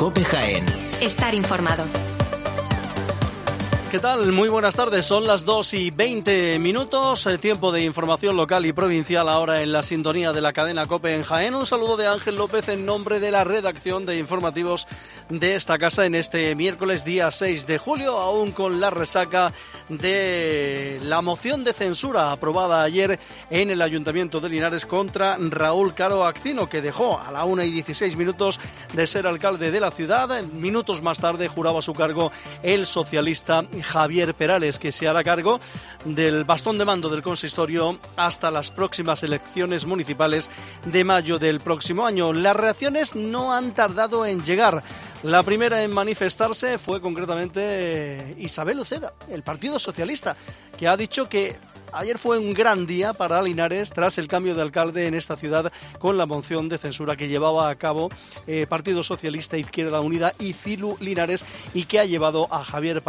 COPE Jaén. Estar informado. ¿Qué tal? Muy buenas tardes, son las 2:20, tiempo de información local y provincial ahora en la sintonía de la cadena COPE en Jaén. Un saludo de Ángel López en nombre de la redacción de informativos de esta casa en este miércoles día 6 de julio, aún con la resaca de la moción de censura aprobada ayer en el Ayuntamiento de Linares contra Raúl Caro Acino, que dejó a la 1:16 de ser alcalde de la ciudad. Minutos más tarde juraba su cargo el socialista Javier Perales, que se hará cargo del bastón de mando del consistorio hasta las próximas elecciones municipales de mayo del próximo año. Las reacciones no han tardado en llegar. La primera en manifestarse fue concretamente Isabel Uceda, el Partido Socialista, que ha dicho que ayer fue un gran día para Linares tras el cambio de alcalde en esta ciudad con la moción de censura que llevaba a cabo Partido Socialista, Izquierda Unida y CILU Linares, y que ha llevado a Javier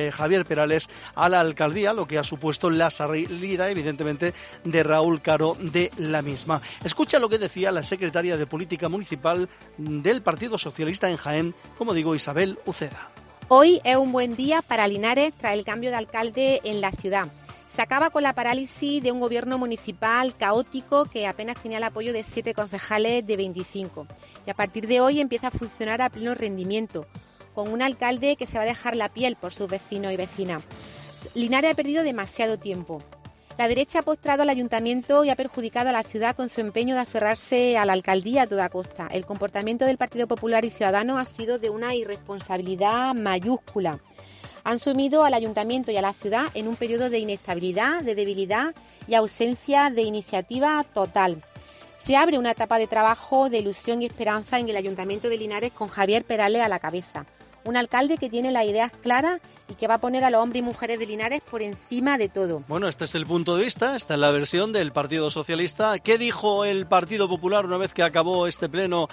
Perales a la alcaldía, lo que ha supuesto la salida, evidentemente, de Raúl Caro de la misma. Escucha lo que decía la secretaria de Política Municipal del Partido Socialista en Jaén, como digo, Isabel Uceda. Hoy es un buen día para Linares tras el cambio de alcalde en la ciudad. Se acaba con la parálisis de un gobierno municipal caótico que apenas tenía el apoyo de 7 concejales de 25. Y a partir de hoy empieza a funcionar a pleno rendimiento, con un alcalde que se va a dejar la piel por sus vecinos y vecinas. Linares ha perdido demasiado tiempo. La derecha ha postrado al ayuntamiento y ha perjudicado a la ciudad con su empeño de aferrarse a la alcaldía a toda costa. El comportamiento del Partido Popular y Ciudadanos ha sido de una irresponsabilidad mayúscula. Han sumido al ayuntamiento y a la ciudad en un periodo de inestabilidad, de debilidad y ausencia de iniciativa total. Se abre una etapa de trabajo, de ilusión y esperanza en el Ayuntamiento de Linares con Javier Perales a la cabeza. Un alcalde que tiene las ideas claras y que va a poner a los hombres y mujeres de Linares por encima de todo. Bueno, este es el punto de vista, esta es la versión del Partido Socialista. ¿Qué dijo el Partido Popular una vez que acabó este pleno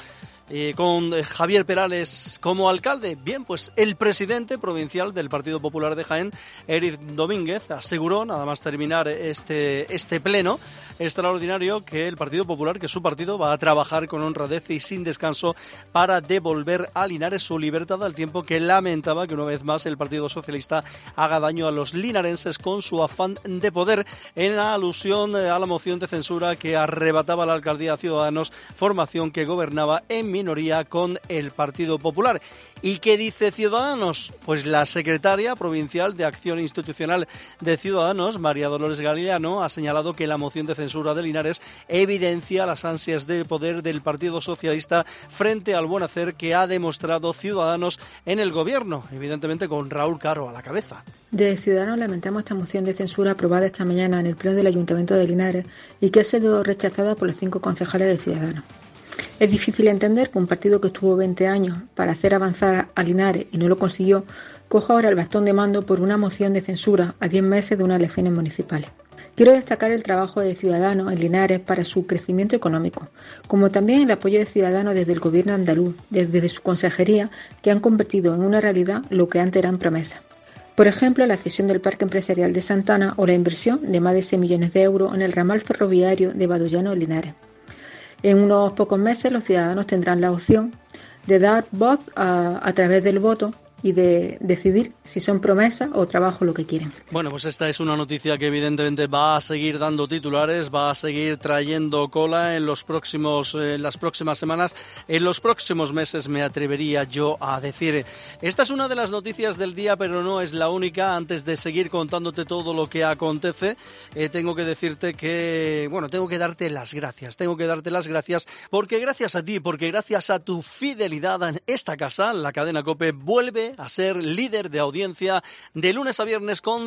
con Javier Perales como alcalde? Bien, pues el presidente provincial del Partido Popular de Jaén, Eric Domínguez, aseguró, nada más terminar este pleno extraordinario, que el Partido Popular, que su partido, va a trabajar con honradez y sin descanso para devolver a Linares su libertad, al tiempo que lamentaba que una vez más el Partido Socialista haga daño a los linarenses con su afán de poder, en alusión a la moción de censura que arrebataba la alcaldía a Ciudadanos, formación que gobernaba en minoría con el Partido Popular. ¿Y qué dice Ciudadanos? Pues la secretaria provincial de Acción Institucional de Ciudadanos, María Dolores Galiano, ha señalado que la moción de censura de Linares evidencia las ansias de poder del Partido Socialista frente al buen hacer que ha demostrado Ciudadanos en el gobierno, evidentemente con Raúl Caro a la cabeza. Desde Ciudadanos lamentamos esta moción de censura aprobada esta mañana en el pleno del Ayuntamiento de Linares y que ha sido rechazada por los 5 concejales de Ciudadanos. Es difícil entender que un partido que estuvo 20 años para hacer avanzar a Linares y no lo consiguió, coja ahora el bastón de mando por una moción de censura a 10 meses de unas elecciones municipales. Quiero destacar el trabajo de Ciudadanos en Linares para su crecimiento económico, como también el apoyo de Ciudadanos desde el gobierno andaluz, desde su consejería, que han convertido en una realidad lo que antes eran promesas. Por ejemplo, la cesión del Parque Empresarial de Santana o la inversión de más de 6 millones de euros en el ramal ferroviario de Badullano en Linares. En unos pocos meses los ciudadanos tendrán la opción de dar voz a través del voto y de decidir si son promesas o trabajo lo que quieren. Bueno, pues esta es una noticia que evidentemente va a seguir dando titulares, va a seguir trayendo cola en las próximas semanas, en los próximos meses, me atrevería yo a decir. Esta es una de las noticias del día, pero no es la única. Antes de seguir contándote todo lo que acontece, tengo que decirte que, tengo que darte las gracias porque gracias a ti, porque gracias a tu fidelidad en esta casa, la cadena COPE vuelve a ser líder de audiencia de lunes a viernes con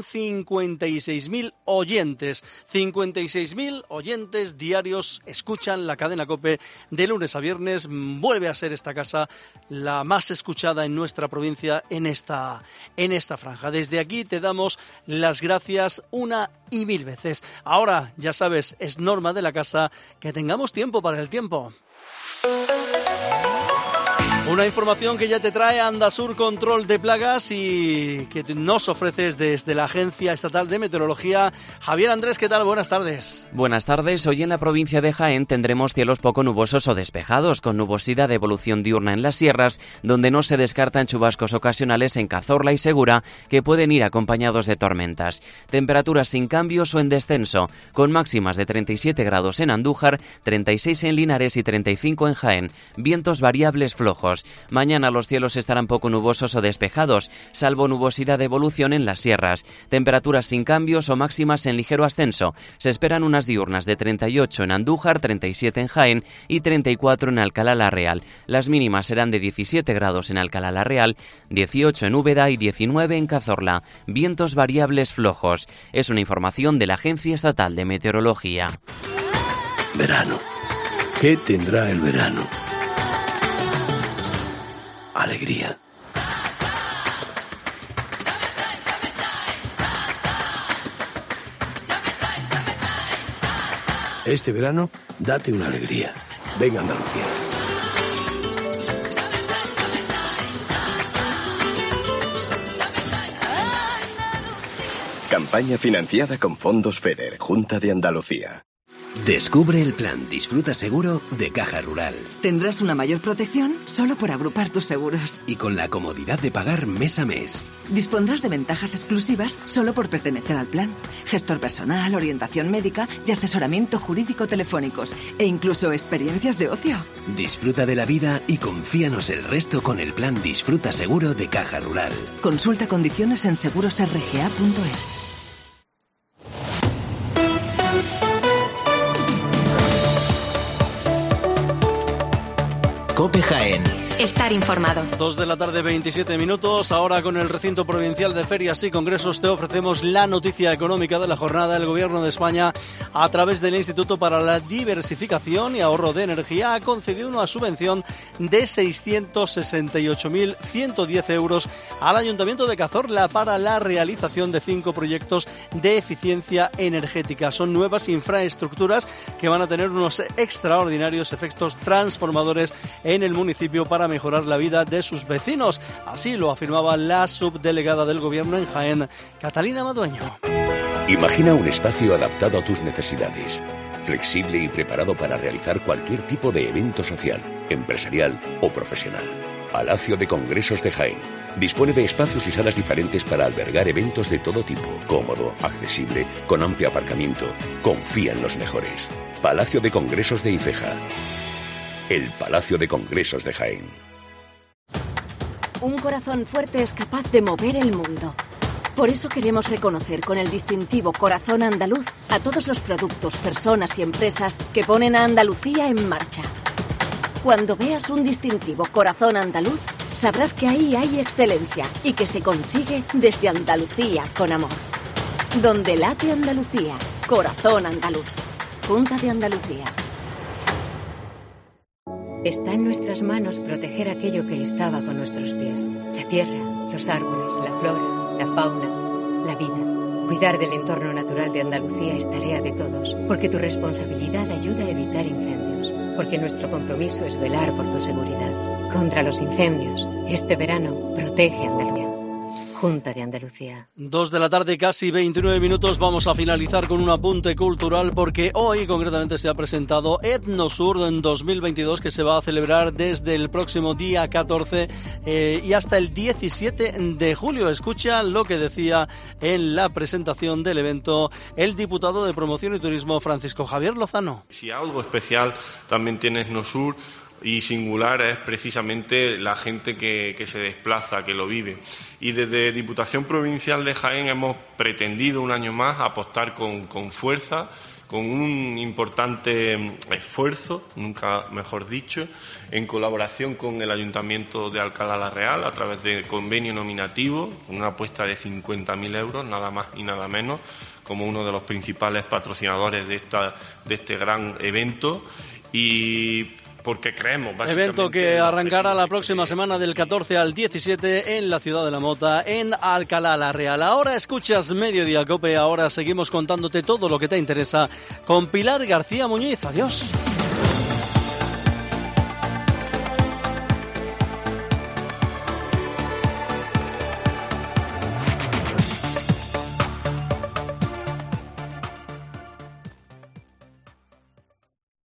56.000 oyentes. 56.000 oyentes diarios escuchan la cadena COPE de lunes a viernes. Vuelve a ser esta casa la más escuchada en nuestra provincia en esta franja. Desde aquí te damos las gracias una y mil veces. Ahora, ya sabes, es norma de la casa que tengamos tiempo para el tiempo. Una información que ya te trae Andasur Control de Plagas y que nos ofreces desde la Agencia Estatal de Meteorología. Javier Andrés, ¿qué tal? Buenas tardes. Buenas tardes. Hoy en la provincia de Jaén tendremos cielos poco nubosos o despejados, con nubosidad de evolución diurna en las sierras, donde no se descartan chubascos ocasionales en Cazorla y Segura, que pueden ir acompañados de tormentas. Temperaturas sin cambios o en descenso, con máximas de 37 grados en Andújar, 36 en Linares y 35 en Jaén. Vientos variables flojos. Mañana los cielos estarán poco nubosos o despejados, salvo nubosidad de evolución en las sierras. Temperaturas sin cambios o máximas en ligero ascenso. Se esperan unas diurnas de 38 en Andújar, 37 en Jaén y 34 en Alcalá la Real. Las mínimas serán de 17 grados en Alcalá la Real, 18 en Úbeda y 19 en Cazorla. Vientos variables flojos. Es una información de la Agencia Estatal de Meteorología. Verano. ¿Qué tendrá el verano? Alegría. Este verano, date una alegría. Ven a Andalucía. Campaña financiada con fondos FEDER, Junta de Andalucía. Descubre el plan Disfruta Seguro de Caja Rural. Tendrás una mayor protección solo por agrupar tus seguros. Y con la comodidad de pagar mes a mes. Dispondrás de ventajas exclusivas solo por pertenecer al plan. Gestor personal, orientación médica y asesoramiento jurídico telefónicos. E incluso experiencias de ocio. Disfruta de la vida y confíanos el resto con el plan Disfruta Seguro de Caja Rural. Consulta condiciones en segurosrga.es. COPE Jaén. Estar informado. 2 de la tarde, 27 minutos. Ahora con el recinto provincial de ferias y congresos te ofrecemos la noticia económica de la jornada. El Gobierno de España, a través del Instituto para la Diversificación y Ahorro de Energía, ha concedido una subvención de 668.110 euros al Ayuntamiento de Cazorla para la realización de 5 proyectos de eficiencia energética. Son nuevas infraestructuras que van a tener unos extraordinarios efectos transformadores en el municipio para mejorar la vida de sus vecinos. Así lo afirmaba la subdelegada del Gobierno en Jaén, Catalina Madueño. Imagina un espacio adaptado a tus necesidades, flexible y preparado para realizar cualquier tipo de evento social, empresarial o profesional. Palacio de Congresos de Jaén. Dispone de espacios y salas diferentes para albergar eventos de todo tipo. Cómodo, accesible, con amplio aparcamiento. Confía en los mejores. Palacio de Congresos de Ifeja. El Palacio de Congresos de Jaén. Un corazón fuerte es capaz de mover el mundo. Por eso queremos reconocer con el distintivo Corazón Andaluz a todos los productos, personas y empresas que ponen a Andalucía en marcha. Cuando veas un distintivo Corazón Andaluz, sabrás que ahí hay excelencia y que se consigue desde Andalucía con amor. Donde late Andalucía, Corazón Andaluz. Junta de Andalucía. Está en nuestras manos proteger aquello que estaba con nuestros pies. La tierra, los árboles, la flora, la fauna, la vida. Cuidar del entorno natural de Andalucía es tarea de todos, porque tu responsabilidad ayuda a evitar incendios, porque nuestro compromiso es velar por tu seguridad. Contra los incendios, este verano, protege Andalucía. Junta de Andalucía. 2 de la tarde, casi 29 minutos. Vamos a finalizar con un apunte cultural porque hoy concretamente se ha presentado Etnosur en 2022, que se va a celebrar desde el próximo día 14 y hasta el 17 de julio. Escucha lo que decía en la presentación del evento el diputado de Promoción y Turismo, Francisco Javier Lozano. Si algo especial también tiene Etnosur y singular es precisamente la gente que se desplaza, que lo vive. Y desde Diputación Provincial de Jaén hemos pretendido un año más apostar con fuerza, con un importante esfuerzo, nunca mejor dicho, en colaboración con el Ayuntamiento de Alcalá la Real a través de convenio nominativo, con una apuesta de 50.000 euros, nada más y nada menos, como uno de los principales patrocinadores de este gran evento. Y porque creemos básicamente... Evento que arrancará la próxima semana del 14 al 17 en la ciudad de La Mota, en Alcalá la Real. Ahora escuchas Mediodía COPE, ahora seguimos contándote todo lo que te interesa con Pilar García Muñiz. Adiós.